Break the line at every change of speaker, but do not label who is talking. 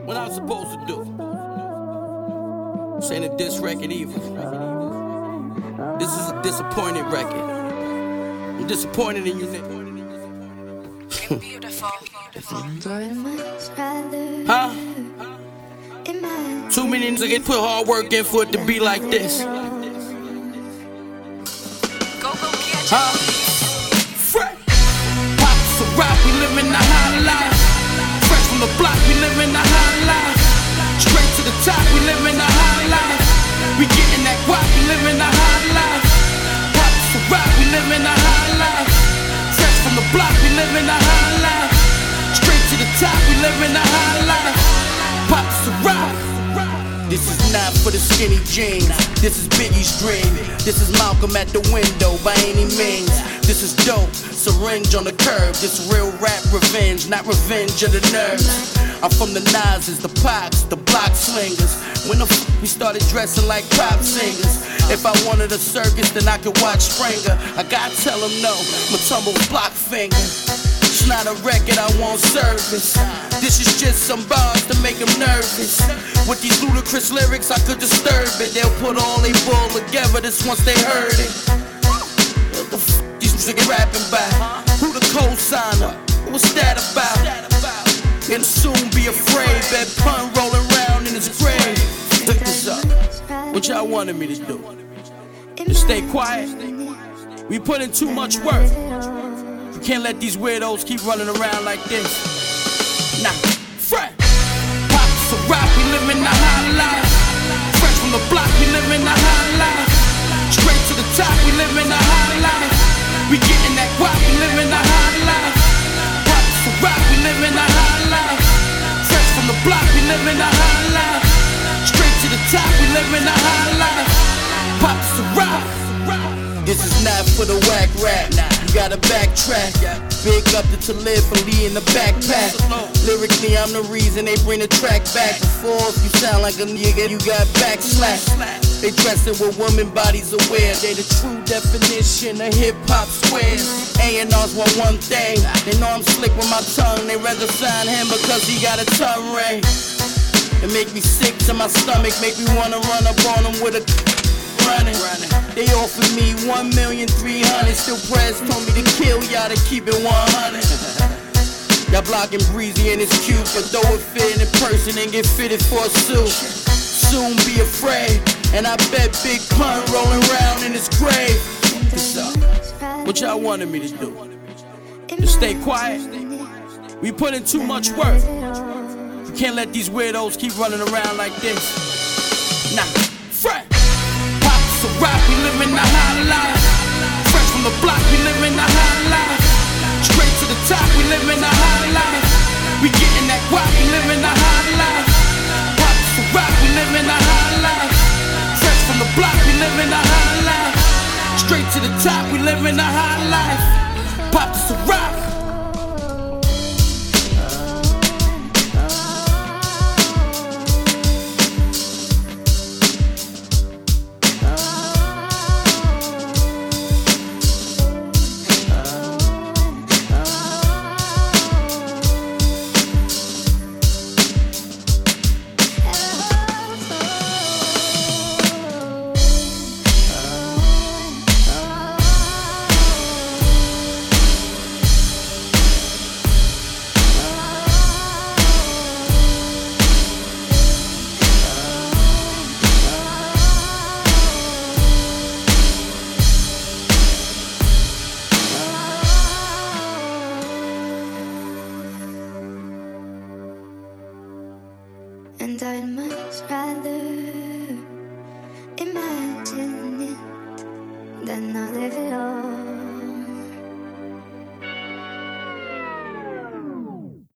What I was supposed to do? Saying a diss record either. This is a disappointed record. I'm disappointed in you, nigga.
Beautiful.
Huh? Too many niggas get put hard work in for it to be like this.
Go get
Huh? Fresh. Pops of rock, we living the high life. Fresh from the block, we living the high life. Straight to the top, we living the high life. We getting that guap, we living the high life. Pops of rock, we living the high life. Fresh from the block, we living the high life. Straight to the top, we living the high life. Pops of rock. This is not for the skinny jeans. This is Biggie's dream. This is Malcolm at the window by any means. This is dope, syringe on the curb. This real rap revenge, not revenge of the nerves. I'm from the Nas's, the Pops, the block slingers. When the we started dressing like pop singers. If I wanted a circus, then I could watch Springer. I gotta tell him no, Matumbo's block finger. It's not a record I want service. This is just some bars to make them nervous. With these ludicrous lyrics, I could disturb it. They'll put all they bull together this once they heard it. What the these niggas rapping about? Who the co-signer? What's that about? And soon be afraid. That pun rolling around in his grave. Look this up. What y'all wanted me to do? To stay quiet? We put in too much work. You can't let these weirdos keep running around like this. Nah, fresh. Pops of rock, we living the high life. Fresh from the block, we living the high life. Straight to the top, we living the high life. We getting that guap, we living the high life. Pops of rock, we living the high life. Fresh from the block, we living the high life. Straight to the top, we living the high life. Pops of rock. This is not for the whack rap. You gotta backtrack. Big up to live for Lee in the backpack. Lyrically, I'm the reason they bring the track back. Before, if you sound like a nigga, you got backslash. They dressing with woman bodies aware. They the true definition of hip hop squares. A&Rs want one thing. They know I'm slick with my tongue. They rather sign him because he got a tongue ring. It make me sick to my stomach. Make me wanna run up on him with a running. They offered me 1,300,000. Still press told me to kill y'all to keep it 100. Y'all blocking Breezy and it's cute, but throw it fit in person and get fitted for a suit. Soon be afraid, and I bet Big Pun rolling around in his grave. What y'all wanted me to do? To stay quiet? We put in too much work. You can't let these weirdos keep running around like this. Nah, fresh. So rock, we living the high life. Fresh from the block, we living the high life. Straight to the top, we living the high life. We getting that guap, we living the high life. Pops so rock, we living the high life. Fresh from the block, we living the high life. Straight to the top, we living the high life. Pops so rock.
And I'd much rather imagine it than not live it all.